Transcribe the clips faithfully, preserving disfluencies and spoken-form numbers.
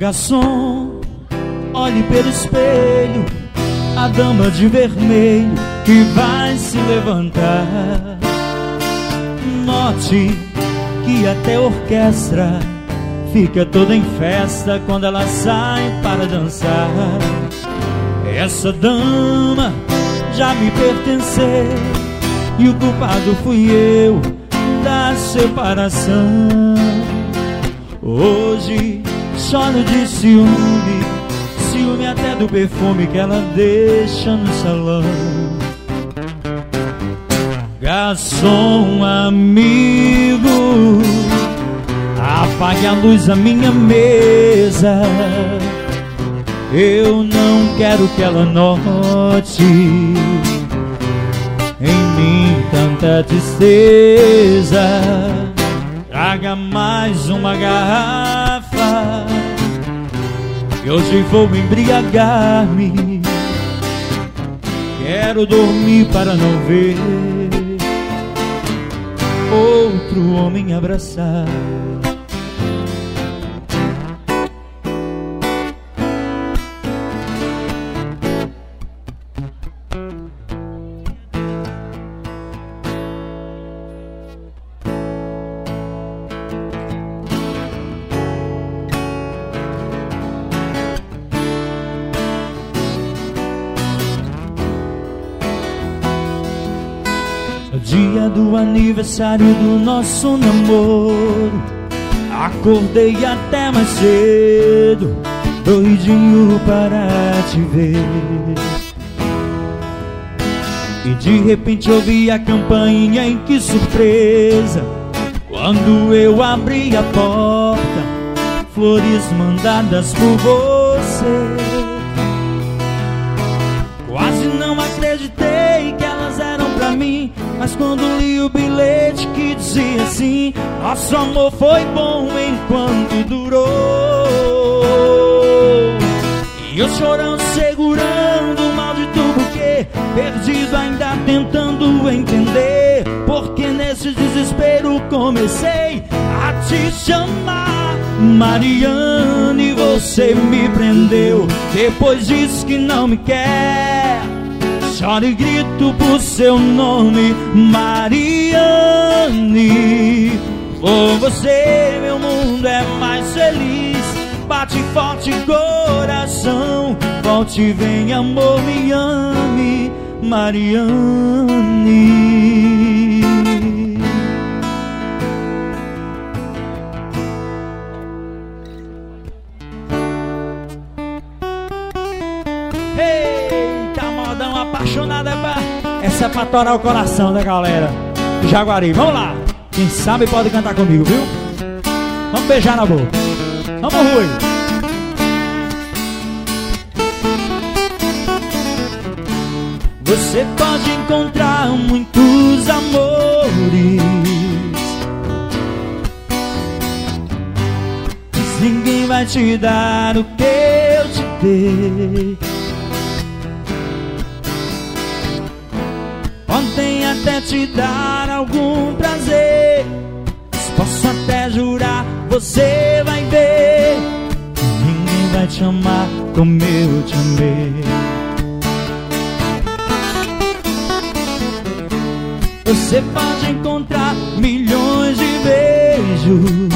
Garçom, olhe pelo espelho a dama de vermelho que vai se levantar. Note que até a orquestra fica toda em festa quando ela sai para dançar. Essa dama já me pertenceu e o culpado fui eu da separação. Hoje choro de ciúme, ciúme até do perfume que ela deixa no salão. Garçom amigo, apague a luz da minha mesa. Eu não quero que ela note em mim tanta tristeza. Traga mais uma garrafa e hoje vou embriagar-me. Quero dormir para não ver outro homem abraçar. Dia do aniversário do nosso namoro, acordei até mais cedo, doidinho para te ver. E de repente ouvi a campainha, em que surpresa! Quando eu abri a porta, flores mandadas por você. Quase não acreditei que elas eram pra mim, mas quando li o bilhete que dizia assim: nosso amor foi bom enquanto durou. E eu chorando, segurando o maldito buquê, perdido ainda tentando entender, porque nesse desespero comecei a te chamar Mariane, você me prendeu, depois disse que não me quer. Choro e grito por seu nome, Mariane. Por você meu mundo é mais feliz. Bate forte coração, volte e vem amor, me ame, Mariane. Eita, modão apaixonada, pá. Essa é pra torar o coração da galera de Jaguari. Vamos lá, quem sabe pode cantar comigo, viu? Vamos beijar na boca. Vamos, Rui. Você pode encontrar muitos amores, mas ninguém vai te dar o que eu te dei. Podem até te dar algum prazer, mas posso até jurar, você vai ver, ninguém vai te amar como eu te amei. Você pode encontrar milhões de beijos,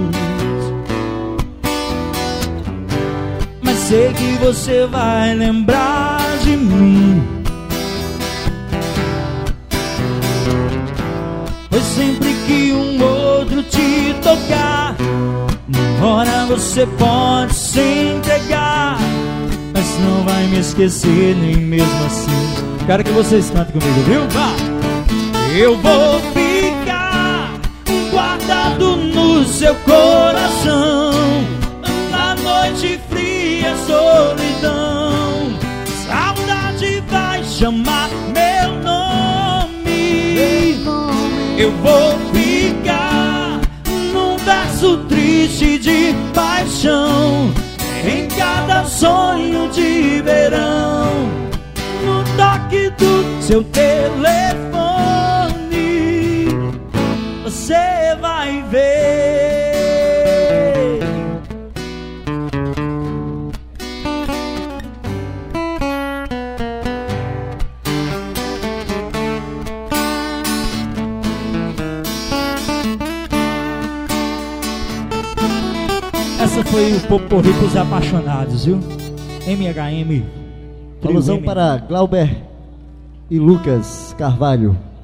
mas sei que você vai lembrar de mim, pois sempre que um outro te tocar, uma hora você pode se entregar, mas não vai me esquecer nem mesmo assim. Quero que vocês cantem comigo, viu? Vá! Eu vou ficar guardado no seu coração, na noite fria, solidão. Saudade vai chamar meu nome. Eu vou ficar num verso triste de paixão, em cada sonho de verão, no toque do seu telefone. Você vai ver. foi o Poporri pros apaixonados, viu? M H M. Alusão para Glauber e Lucas Carvalho.